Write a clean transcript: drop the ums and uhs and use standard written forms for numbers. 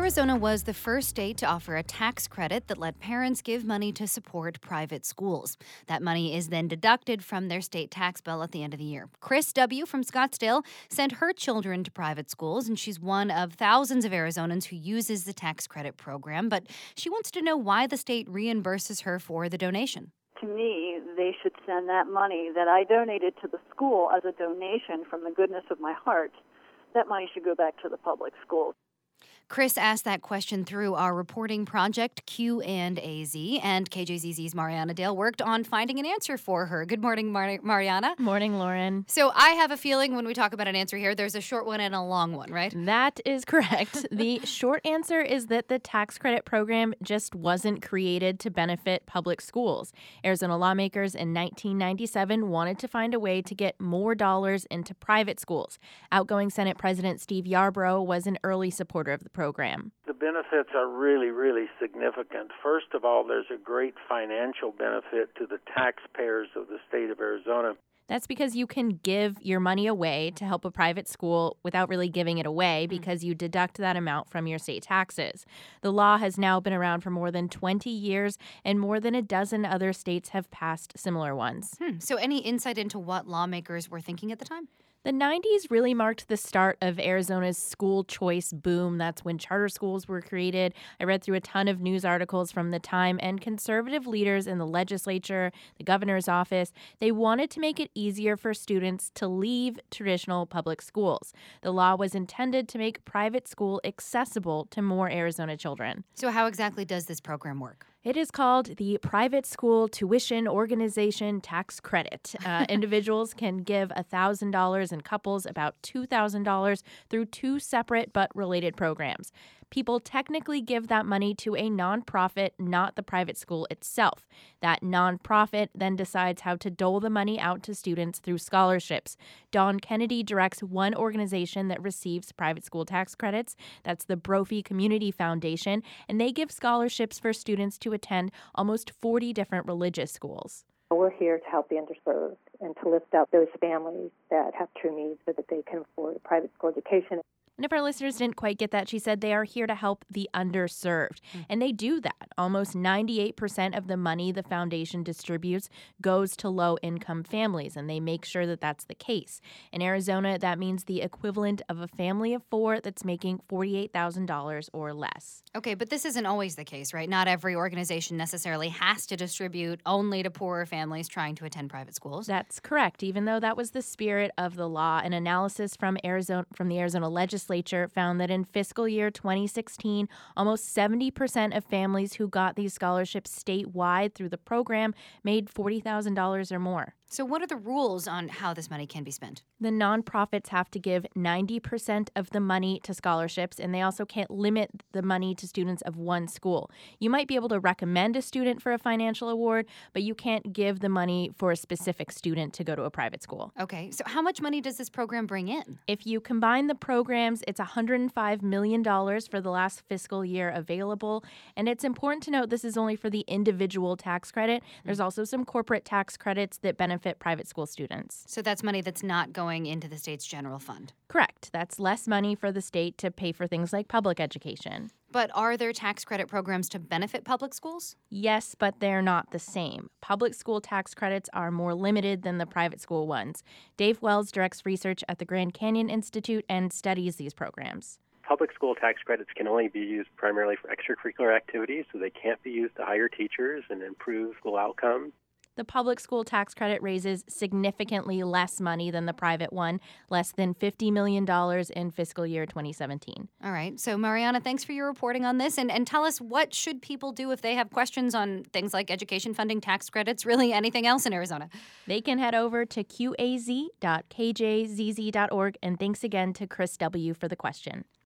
Arizona was the first state to offer a tax credit that let parents give money to support private schools. That money is then deducted from their state tax bill at the end of the year. Chris W. from Scottsdale sent her children to private schools, and she's one of thousands of Arizonans who uses the tax credit program. But she wants to know why the state reimburses her for the donation. To me, they should send that money that I donated to the school as a donation from the goodness of my heart. That money should go back to the public schools. Chris asked that question through our reporting project, Q&AZ, and KJZZ's Mariana Dale worked on finding an answer for her. Good morning, Mariana. Morning, Lauren. So I have a feeling when we talk about an answer here, there's a short one and a long one, right? That is correct. The short answer is that the tax credit program just wasn't created to benefit public schools. Arizona lawmakers in 1997 wanted to find a way to get more dollars into private schools. Outgoing Senate President Steve Yarbrough was an early supporter of the program. The benefits are really, really significant. First of all, there's a great financial benefit to the taxpayers of the state of Arizona. That's because you can give your money away to help a private school without really giving it away because you deduct that amount from your state taxes. The law has now been around for more than 20 years, and more than a dozen other states have passed similar ones. So any insight into what lawmakers were thinking at the time? The 90s really marked the start of Arizona's school choice boom. That's when charter schools were created. I read through a ton of news articles from the time, and conservative leaders in the legislature, the governor's office, they wanted to make it easier for students to leave traditional public schools. The law was intended to make private school accessible to more Arizona children. So how exactly does this program work? It is called the Private School Tuition Organization Tax Credit. Individuals can give $1,000 and couples about $2,000 through two separate but related programs. People technically give that money to a nonprofit, not the private school itself. That nonprofit then decides how to dole the money out to students through scholarships. Dawn Kennedy directs one organization that receives private school tax credits. That's the Brophy Community Foundation, and they give scholarships for students to attend almost 40 different religious schools. We're here to help the underserved and to lift up those families that have true needs so that they can afford a private school education. And if our listeners didn't quite get that, she said they are here to help the underserved. And they do that. Almost 98% of the money the foundation distributes goes to low-income families, and they make sure that that's the case. In Arizona, that means the equivalent of a family of four that's making $48,000 or less. Okay, but this isn't always the case, right? Not every organization necessarily has to distribute only to poorer families trying to attend private schools. That's correct. Even though that was the spirit of the law, an analysis from the Arizona legislature found that in fiscal year 2016, almost 70% of families who got these scholarships statewide through the program made $40,000 or more. So what are the rules on how this money can be spent? The nonprofits have to give 90% of the money to scholarships, and they also can't limit the money to students of one school. You might be able to recommend a student for a financial award, but you can't give the money for a specific student to go to a private school. Okay, so how much money does this program bring in? If you combine the programs, it's $105 million for the last fiscal year available. And it's important to note this is only for the individual tax credit. There's also some corporate tax credits that benefit private school students. So that's money that's not going into the state's general fund. Correct. That's less money for the state to pay for things like public education. But are there tax credit programs to benefit public schools? Yes, but they're not the same. Public school tax credits are more limited than the private school ones. Dave Wells directs research at the Grand Canyon Institute and studies these programs. Public school tax credits can only be used primarily for extracurricular activities, so they can't be used to hire teachers and improve school outcomes. The public school tax credit raises significantly less money than the private one, less than $50 million in fiscal year 2017. All right. So, Mariana, thanks for your reporting on this. And tell us, what should people do if they have questions on things like education funding, tax credits, really anything else in Arizona? They can head over to qaz.kjzz.org. And thanks again to Chris W. for the question.